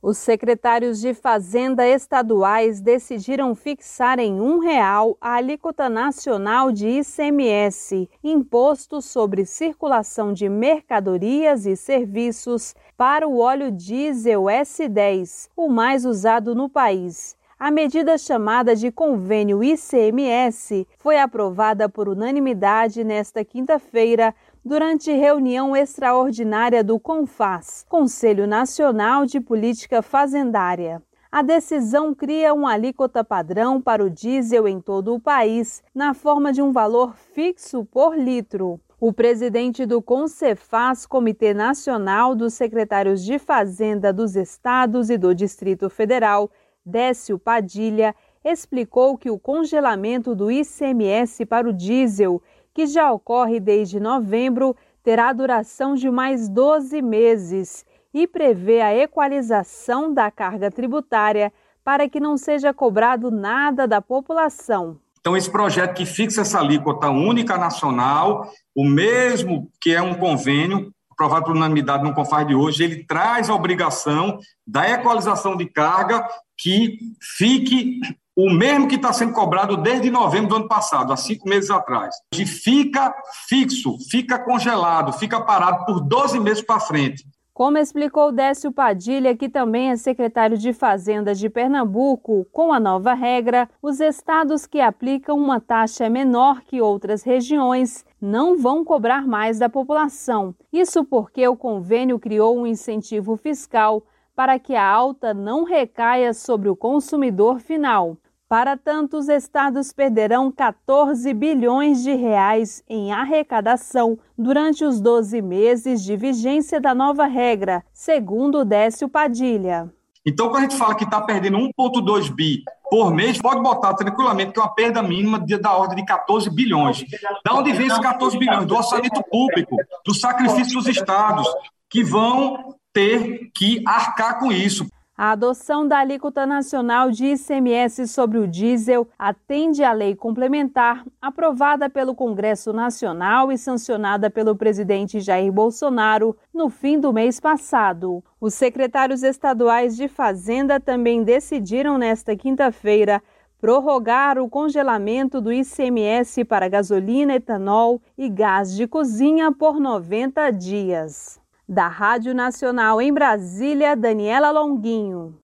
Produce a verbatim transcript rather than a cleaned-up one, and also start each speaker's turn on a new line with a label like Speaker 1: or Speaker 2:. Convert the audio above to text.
Speaker 1: Os secretários de Fazenda estaduais decidiram fixar em um real a alíquota nacional de I C M S, Imposto sobre Circulação de Mercadorias e Serviços, para o óleo diesel S dez, o mais usado no país. A medida, chamada de Convênio I C M S, foi aprovada por unanimidade nesta quinta-feira, durante reunião extraordinária do CONFAZ, Conselho Nacional de Política Fazendária. A decisão cria uma alíquota padrão para o diesel em todo o país, na forma de um valor fixo por litro. O presidente do CONCEFAZ, Comitê Nacional dos Secretários de Fazenda dos Estados e do Distrito Federal, Décio Padilha, explicou que o congelamento do I C M S para o diesel, que já ocorre desde novembro, terá duração de mais doze meses e prevê a equalização da carga tributária para que não seja cobrado nada da população.
Speaker 2: Então, esse projeto que fixa essa alíquota única nacional, o mesmo que é um convênio, aprovado por unanimidade no CONFAZ de hoje, ele traz a obrigação da equalização de carga que fique o mesmo que está sendo cobrado desde novembro do ano passado, há cinco meses atrás. E fica fixo, fica congelado, fica parado por doze meses para frente.
Speaker 1: Como explicou Décio Padilha, que também é secretário de Fazenda de Pernambuco, com a nova regra, os estados que aplicam uma taxa menor que outras regiões não vão cobrar mais da população. Isso porque o convênio criou um incentivo fiscal para que a alta não recaia sobre o consumidor final. Para tanto, os estados perderão quatorze bilhões de reais em arrecadação durante os doze meses de vigência da nova regra, segundo Décio Padilha.
Speaker 2: Então, quando a gente fala que está perdendo um vírgula dois bi por mês, pode botar tranquilamente que é uma perda mínima da ordem de quatorze bilhões. Da onde vem esses quatorze bilhões? Do orçamento público, do sacrifício dos estados, que vão ter que arcar com isso.
Speaker 1: A adoção da alíquota nacional de I C M S sobre o diesel atende à lei complementar aprovada pelo Congresso Nacional e sancionada pelo presidente Jair Bolsonaro no fim do mês passado. Os secretários estaduais de Fazenda também decidiram nesta quinta-feira prorrogar o congelamento do I C M S para gasolina, etanol e gás de cozinha por noventa dias. Da Rádio Nacional em Brasília, Daniela Longuinho.